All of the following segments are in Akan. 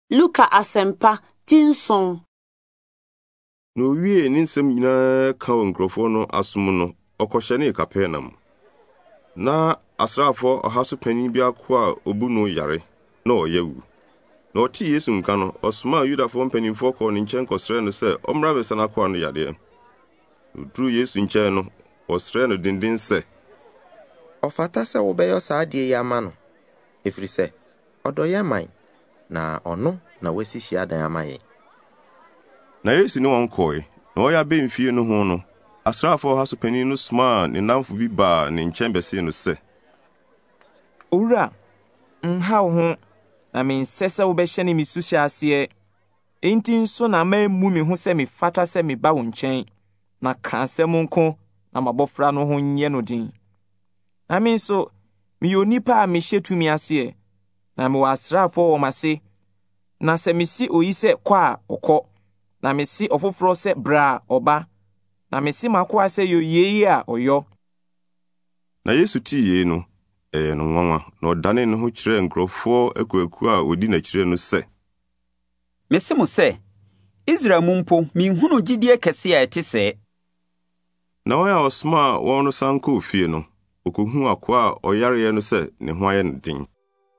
Luka Asempa Tinson. No wie ni nsɛm nyinaa ka wɔ nkurɔfoɔ no asom no, ɔkɔhyɛnee Kapernaum. Na asraafo ɔhaso panyin bi ako a obu no yare na ɔyɛ. Na ɔte Yesu nka no, ɔsomaa Yudafoɔ mpanimfoɔ kɔɔ ne nkyɛn kɔsrɛ no sɛ ɔmmra bɛsa n'akoa no yadeɛ. Oduru Yesu nkyɛn no, ɔsrɛ no denden sɛ, ɔfata sɛ wobɛyɛ saa adeɛ yi ama no, ɛfiri sɛ ɔdɔ yɛn man, na ɔno na wasi hyiadan ama yɛn. Na Yesu ne wɔn kɔe, na ɔyɛ abɛmfie no ho no, asraafo ɔhaso panyin no somaa ne namfo bi baa ne nkyɛn bɛsee no sɛ, Owura, nhaw ho, na mensɛ sɛ wobɛhyɛ me su hyɛ aseɛ. Enti nso na mammu me ho sɛ mefata sɛ meba wo nkyɛn, na ka asɛm nko na mabɔfra no ho nyɛ no den. Na me nso, meyɛ onipa a mehyɛ tumi aseɛ, na mewɔ asraafo wɔ m'ase, na sɛ mesi oyi sɛ kɔ a ɔkɔ, na mesi ɔfoforɔ sɛ bra a ɔba, na mesi makoa sɛ yɛyie a ɔyɔ. Na Yesu tii yei no, ɛyɛ no nwanwa, na ɔdane ne ho kyerɛɛ nkurɔfoɔ akuaku a odi n'akyirɛ no sɛ, mese mo sɛ, Israel mu mpo minhunu gyidie kɛse a ɛte sɛɛ. Na wɔn a ɔsomaa wɔn no san kɔɔ fie no, okohuu akoa a ɔyareɛ no sɛ ne ho ayɛ no den.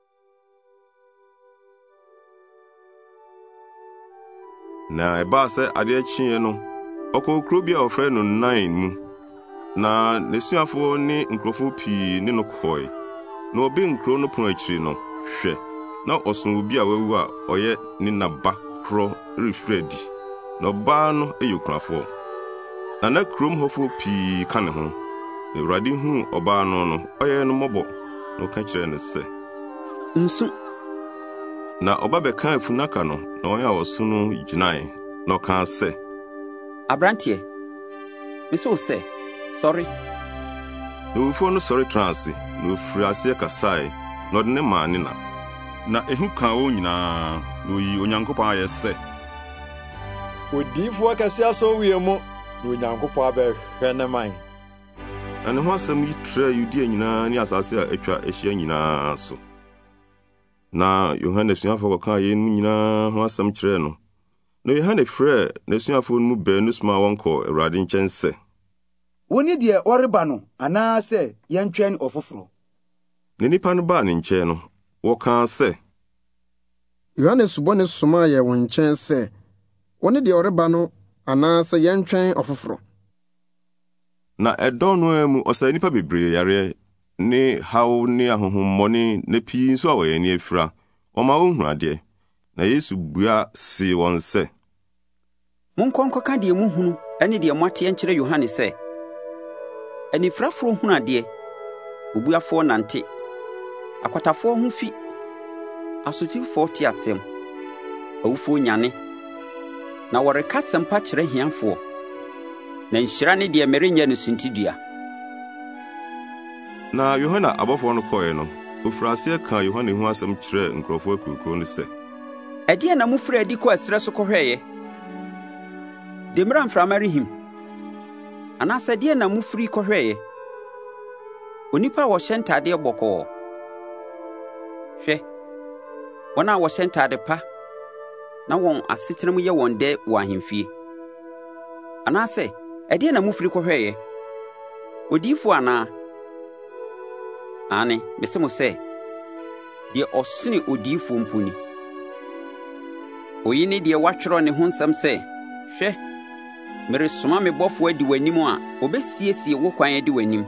Na ɛbaa sɛ adeɛ kyeeɛ no, ɔkɔɔ kuro bi a ɔfrɛ no Nain mu, na n'asuafoɔ ne nkurɔfoɔ pii ne no kɔe. Na ɔbɛn nkuro no pono akyiri no, hwɛ, na ɔso obi a wawu a ɔyɛ ne na ba korɔ refiri adi, na ɔbaa no yɛ okunafoɔ. Na kurom hɔfoɔ pii ka ne ho. Na Awurade huu ɔbaa no ɔyɛ no mmɔbɔ, na ɔka kyerɛɛ no sɛ, nsu. Na ɔba bɛkaa funaka no, na wɔn a wɔso no gyinae, na ɔkaa sɛ, Aberanteɛ, mese wo sɛ, sɔre. Na owufoɔ no sɔre tenaa ase, na ofiri aseɛ kasae, na ɔde ne maa ne na. Na ehu kaa wɔn nyinaa, na oyi Onyankopɔn ayɛ sɛ, odiyifoɔ kɛse asɔ wie mu, na Onyankopɔn abɛhwɛ ne man. Na ne ho asɛm yi trɛɛ Yudea nyinaa ne asase a atwa ahyia nyinaa so. Na Yohane asuafoɔ kɔkaa yɛn mu nyinaa ho asɛm kyerɛɛ no. Na Yohane frɛɛ n'asuafoɔ no mu baanu somaa wɔn kɔɔ Awurade nkyɛn sɛ, woni deɛ ɔreba no anaasɛ yɛntwɛn ɔfoforo? Na nnipa no baa ne nkyɛn no, wɔkaa sɛ, Yohane subɔne somaa yɛn wɔn nkyɛn sɛ, woni deɛ ɔreba no anaasɛ yɛntwɛn ɔfoforo? Na ɛdɔn no a mu ɔsaa nnipa bebree yareɛ ne haw ne ahohommɔne na pii nso a wɔyɛ ani afira, ɔma wɔnhunu adeɛ. Na Yesu bua see wɔn sɛ, monkɔ nkɔka deɛ muhunu ne deɛ moateɛ nkyerɛ Yohane sɛ, anifirafoɔ hunu adeɛ, obuafoɔ nante, akwatafoɔ ho fi, asotifoɔ te asɛm, awufoɔ nyane, na wɔreka asɛmpa kyerɛ hiafoɔ, na nhyira ne deɛ merenyɛ no suntidua. Na Yohane abɔfoɔ no kɔe no, ofiri aseɛ kaa Yohane ho asɛm kyerɛɛ nkurɔfoɔ akuukuo no sɛ, ɛdeɛn na mofiri adi kɔ ɛserɛ so kɔhwɛeɛ? Demmira mframa rehim, anaasɛ ɛdeɛn na mofiri kɔhwɛeɛ? Onipa a wɔhyɛ ntadeɛ bɔkɔɔ. Hwɛ, wɔn a wɔhyɛ ntade pa na wɔn asetena mu yɛ wɔn dɛ wɔ ahemfie. Anaasɛ ɛdeɛn na mofiri kɔhwɛeɛ? Odiyifoɔ anaa? Ane, mese mo sɛ, deɛ ɔsene odiyifoɔ mpo ni. Oyi ne deɛ watwerɛ ne ho nsɛm sɛ, hwɛ, meresoma me bɔfoɔ adi w'anim a obɛsiesie wo kwan adi w'anim.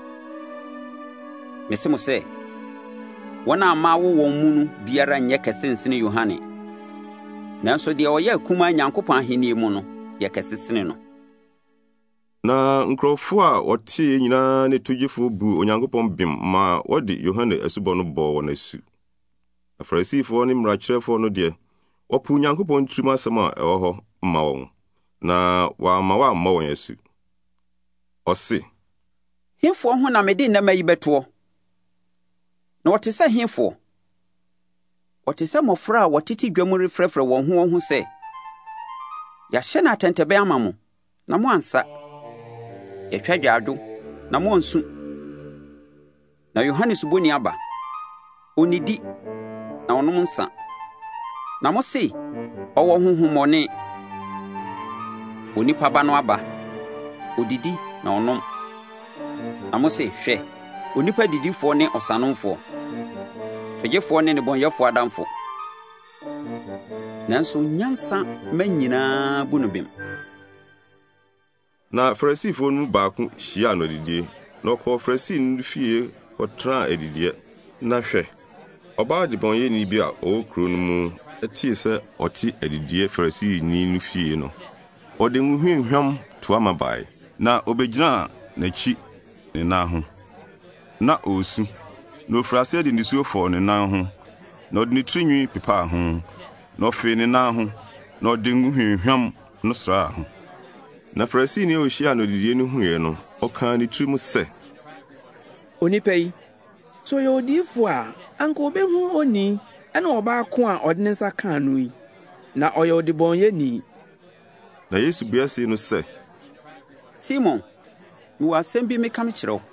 Mese mo sɛ, wɔn a ma wo wɔn mu no biara nyɛ kɛse nsene Yohane, nanso deɛ ɔyɛ akumaa Nyankopɔn ahenni mu no yɛ kɛse sene no. Na nkurɔfoɔ a wɔtee nyinaa ne togyefoɔ bu Onyankopɔn bem ma wɔde Yohane asubɔ no bɔɔ wɔn asu. Afarisifoɔ ne mmarakyerɛfoɔ no deɛ, wɔpo Onyankopɔn tirim asɛm a ɛwɔ hɔ mma wɔn, na wɔamma wɔammɔ wɔn asu. Ɔse, Hefoɔ ho na mede nnɛma yi bɛtoɔ? Na wɔte sɛ hefoɔ? Wɔte sɛ mmɔfra a wɔtete dwa mu refrɛfrɛ wɔn ho sɛ, yɛahyɛ no atɛntɛbɛn ama mo, na moansa. Yɛtwa dwaado, na moansu. Na Yohane subɔni aba, onnidi, na ɔnom nsa. Na mo se ɔwɔ honhommɔne. Onipa ba no aba, odidi na ɔnom. Na mo se hwɛ, onipa didifoɔ ne ɔsanomfoɔ, twɛgyefoɔ ne nnebɔnyɛfoɔ adamfo. Nanso nyansa ma nyinaa bu no bem. Na Farisifoɔ no baako hyiaa no adidie, na ɔkɔɔ Farisini no fie kɔtenaa adidie. Na hwɛ, ɔbaa debɔnyɛni bi a ɔwɔ kuro no mu tee sɛ ɔte adidie Farisini no fie no. Ɔde nhuhwam toa ma bae, na obegyinaa n'akyi ne nan ho. Na ɔresu, na ɔfiri ase de nisuo fɔɔ ne nan ho, na ɔde ne tirinwi pepaa ho, na ɔfee ne nan ho, na ɔde nhuhwam no sraa ho. Na Farisini a ɔhyia no didie no huiɛ no, ɔkaa ne tirim sɛ, onipa yi, so ɔyɛ odiifo a anka obɛhu oni ɛna ɔbaako a ɔde ne nsa kaa no yi, na ɔyɛ ɔdebɔnyɛni. Na Yesu buaa no sɛ, Simon, mewɔ asɛm bi meka mekyerɛ wo.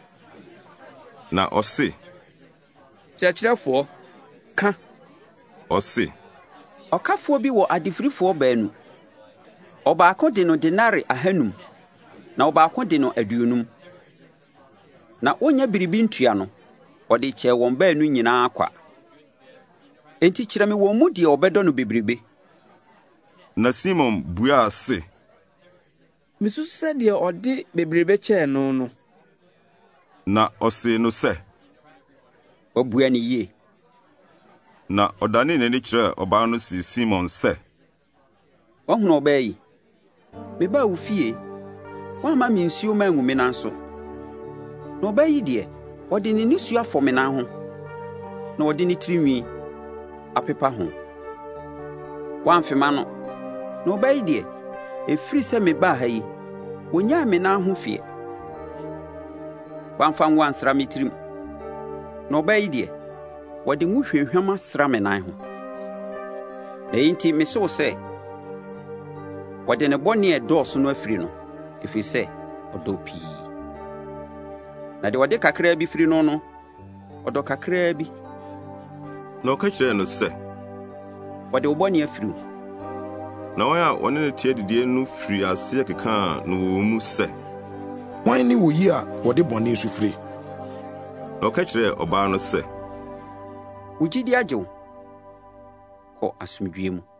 Na ɔse, Kyerɛkyerɛfoɔ, ka. Ɔse, ɔkafoɔ bi wɔ adefirifoɔ baanu. Ɔbaako de no denare 500, na ɔbaako de no 50. Na wonya biribi ntua no, ɔde kyɛɛ wɔn baanu nyinaa kwa. Enti kyerɛ me wɔn mu deɛ ɔbɛdɔ no bebrebe. Na Simon buaa se, Misusu sɛ deɛ ɔde bebrebe kyɛɛ no no. Na ɔse no sɛ, Wabua ne yie. Na ɔdane n'ani kyerɛɛ ɔbaa no si Simon sɛ, Wahunu ɔbaa yi, mebaa wo fie, woamma me nsuo ma angu me nan so. Na ɔbaa yi deɛ, ɔde ne nisuo afɔ me nan ho, na ɔde ne tirinwi apepa ho. Woamfema no, na ɔbaa yi deɛ, ɛfiri sɛ mebaa ha yi, wonyaa me nan ho fie. Woamfa ngo ansra me tirim, na ɔbaa yi deɛ, wɔde ngo hwehwam asra me nan ho. Na enti mese wo sɛ, wɔde ne bɔne ɛdɔɔso no afiri no, ɛfiri sɛ ɔdɔ pii. Na deɛ wɔde kakraa bi firi no no, ɔdɔ kakraa bi. Na ɔka kyerɛɛ no sɛ, wɔde wo bɔne afiri wo. Na wɔn a wɔne no te adidie no firi aseɛ kekaa no wɔ mu sɛ, hwan ne wo yi a wɔde bɔne so firi? Na ɔka kyerɛɛ ɔbaa no sɛ, Wo gyidi agye wo. Kɔ asomdwoe mu.